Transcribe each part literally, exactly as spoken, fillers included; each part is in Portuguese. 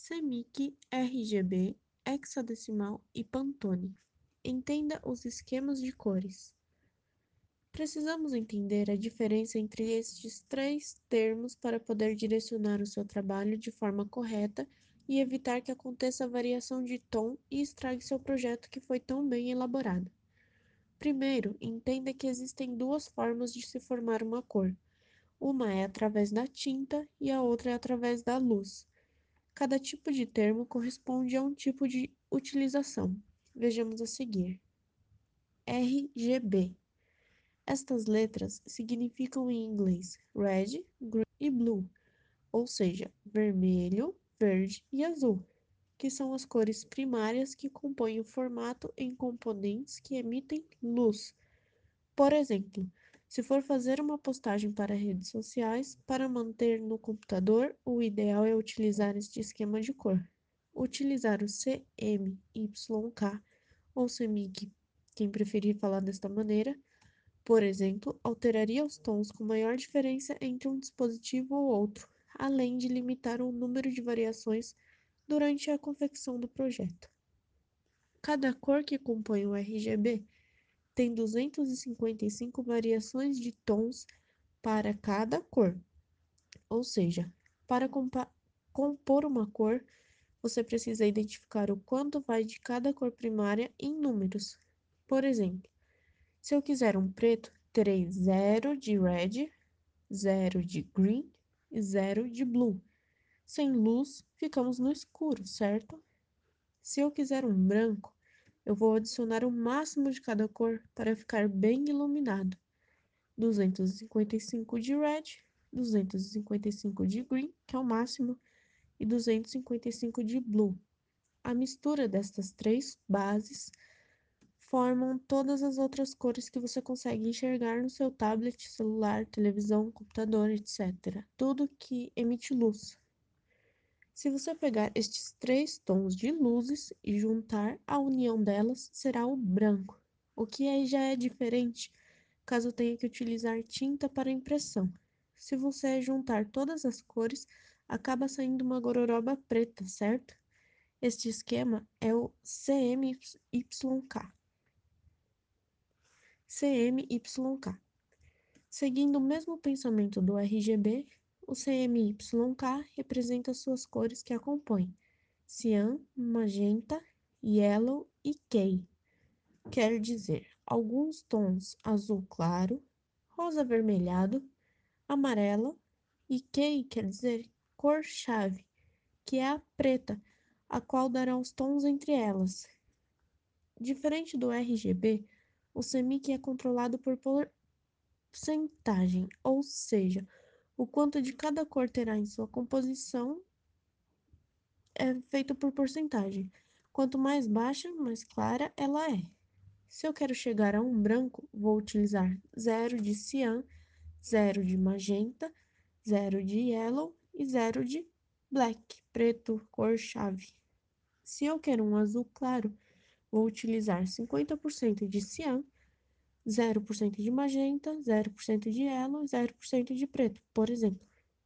CMYK, R G B, hexadecimal e Pantone. Entenda os esquemas de cores. Precisamos entender a diferença entre estes três termos para poder direcionar o seu trabalho de forma correta e evitar que aconteça variação de tom e estrague seu projeto que foi tão bem elaborado. Primeiro, entenda que existem duas formas de se formar uma cor. Uma é através da tinta e a outra é através da luz. Cada tipo de termo corresponde a um tipo de utilização. Vejamos a seguir. R G B. Estas letras significam em inglês red, green e blue, ou seja, vermelho, verde e azul, que são as cores primárias que compõem o formato em componentes que emitem luz. Por exemplo, se for fazer uma postagem para redes sociais, para manter no computador, o ideal é utilizar este esquema de cor. Utilizar o C M Y K ou CMYK, quem preferir falar desta maneira, por exemplo, alteraria os tons com maior diferença entre um dispositivo ou outro, além de limitar o número de variações durante a confecção do projeto. Cada cor que compõe o R G B tem duzentas e cinquenta e cinco variações de tons para cada cor, ou seja, para compor uma cor, você precisa identificar o quanto vai de cada cor primária em números. Por exemplo, se eu quiser um preto, terei zero de red, zero de green e zero de blue. Sem luz, ficamos no escuro, certo? Se eu quiser um branco, eu vou adicionar o máximo de cada cor para ficar bem iluminado. duzentas e cinquenta e cinco de red, duzentas e cinquenta e cinco de green, que é o máximo, e duzentas e cinquenta e cinco de blue. A mistura destas três bases formam todas as outras cores que você consegue enxergar no seu tablet, celular, televisão, computador, etcétera. Tudo que emite luz. Se você pegar estes três tons de luzes e juntar, a união delas será o branco, o que aí já é diferente caso tenha que utilizar tinta para impressão. Se você juntar todas as cores, acaba saindo uma gororoba preta, certo? Este esquema é o C M Y K. C M Y K. Seguindo o mesmo pensamento do R G B, o C M Y K representa suas cores que a compõem: cian, magenta, yellow e key. Quer dizer, alguns tons azul claro, rosa avermelhado, amarelo e key quer dizer cor-chave, que é a preta, a qual dará os tons entre elas. Diferente do R G B, o CMYK é controlado por porcentagem, ou seja, o quanto de cada cor terá em sua composição é feito por porcentagem. Quanto mais baixa, mais clara ela é. Se eu quero chegar a um branco, vou utilizar zero de cian, zero de magenta, zero de yellow e zero de black, preto, cor-chave. Se eu quero um azul claro, vou utilizar cinquenta por cento de cian, zero por cento de magenta, zero por cento de yellow e zero por cento de preto, por exemplo.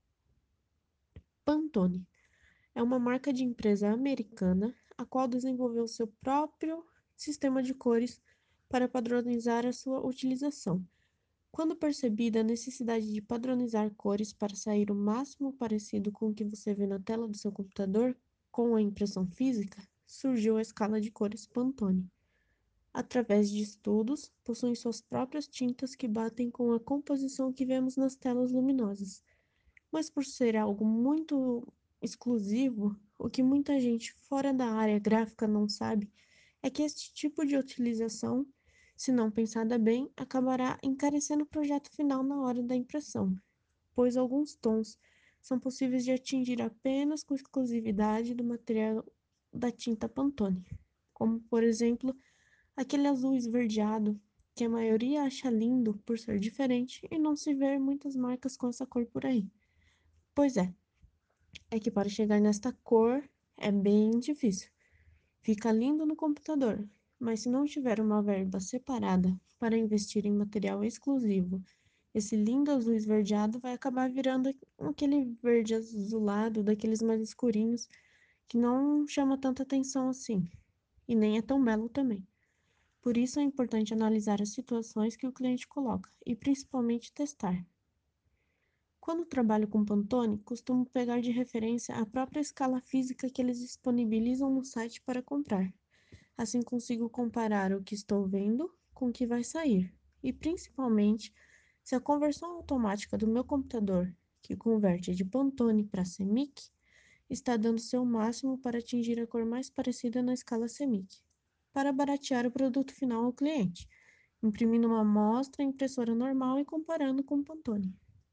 Pantone é uma marca de empresa americana a qual desenvolveu seu próprio sistema de cores para padronizar a sua utilização. Quando percebida a necessidade de padronizar cores para sair o máximo parecido com o que você vê na tela do seu computador com a impressão física, surgiu a escala de cores Pantone. Através de estudos, possuem suas próprias tintas que batem com a composição que vemos nas telas luminosas. Mas por ser algo muito exclusivo, o que muita gente fora da área gráfica não sabe é que este tipo de utilização, se não pensada bem, acabará encarecendo o projeto final na hora da impressão, pois alguns tons são possíveis de atingir apenas com exclusividade do material da tinta Pantone, como por exemplo aquele azul esverdeado, que a maioria acha lindo por ser diferente e não se vê muitas marcas com essa cor por aí. Pois é, é que para chegar nesta cor é bem difícil. Fica lindo no computador, mas se não tiver uma verba separada para investir em material exclusivo, esse lindo azul esverdeado vai acabar virando aquele verde azulado daqueles mais escurinhos que não chama tanta atenção assim, e nem é tão belo também. Por isso é importante analisar as situações que o cliente coloca e principalmente testar. Quando trabalho com Pantone, costumo pegar de referência a própria escala física que eles disponibilizam no site para comprar. Assim consigo comparar o que estou vendo com o que vai sair. E principalmente, se a conversão automática do meu computador, que converte de Pantone para CMYK, está dando seu máximo para atingir a cor mais parecida na escala CMYK, para baratear o produto final ao cliente, imprimindo uma amostra em impressora normal e comparando com o Pantone.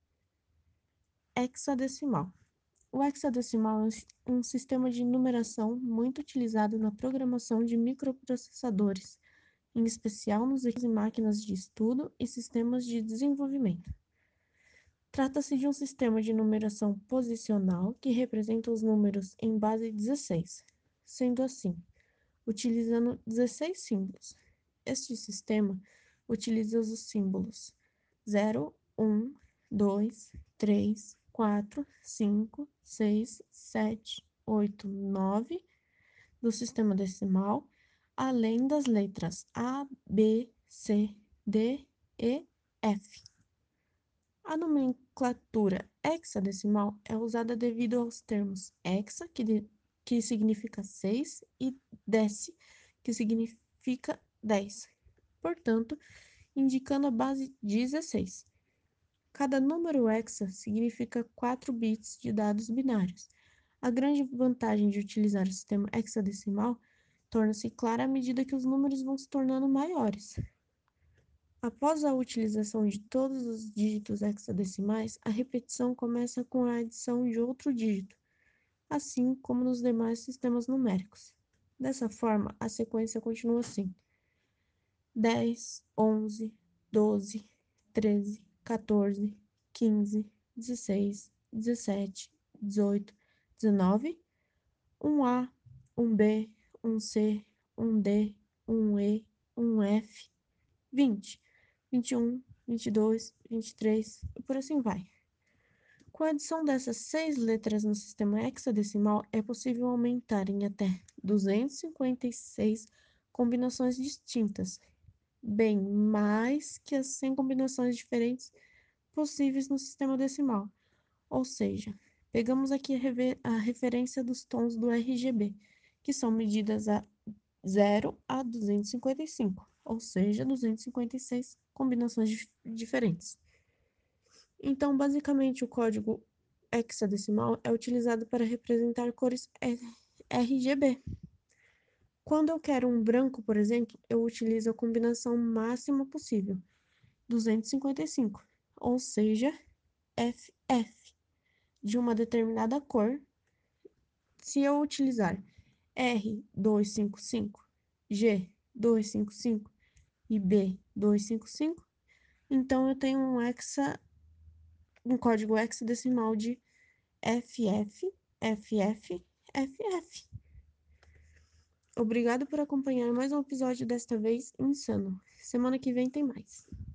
Hexadecimal. O hexadecimal é um sistema de numeração muito utilizado na programação de microprocessadores, em especial nos equipamentos e máquinas de estudo e sistemas de desenvolvimento. Trata-se de um sistema de numeração posicional que representa os números em base dezesseis, sendo assim, utilizando dezesseis símbolos. Este sistema utiliza os símbolos zero, um, dois, três, quatro, cinco, seis, sete, oito, nove do sistema decimal, além das letras A, B, C, D, E, F. A nomenclatura hexadecimal é usada devido aos termos hexa, que, de, que significa seis, e deci, que significa dez. Portanto, indicando a base dezesseis. Cada número hexa significa quatro bits de dados binários. A grande vantagem de utilizar o sistema hexadecimal torna-se clara à medida que os números vão se tornando maiores. Após a utilização de todos os dígitos hexadecimais, a repetição começa com a adição de outro dígito, assim como nos demais sistemas numéricos. Dessa forma, a sequência continua assim: dez, onze, doze, treze, quatorze, quinze, dezesseis, dezessete, dezoito, dezenove, um A, um B, um C, um D, um E, um F, vinte, vinte e um, vinte e dois, vinte e três e por assim vai. Com a adição dessas seis letras no sistema hexadecimal, é possível aumentar em até duzentas e cinquenta e seis combinações distintas, bem mais que as cem combinações diferentes possíveis no sistema decimal. Ou seja, pegamos aqui a, a referência dos tons do R G B, que são medidas a zero a duzentos e cinquenta e cinco, ou seja, duzentas e cinquenta e seis combinações dif diferentes. Então, basicamente, o código hexadecimal é utilizado para representar cores R G B. Quando eu quero um branco, por exemplo, eu utilizo a combinação máxima possível, duzentos e cinquenta e cinco, ou seja, F F, de uma determinada cor. Se eu utilizar R duzentos e cinquenta e cinco, G duzentos e cinquenta e cinco e B duzentos e cinquenta e cinco, então eu tenho um hexa, um código hexadecimal de F F, F F, F F. Obrigado por acompanhar mais um episódio, desta vez insano. Semana que vem tem mais.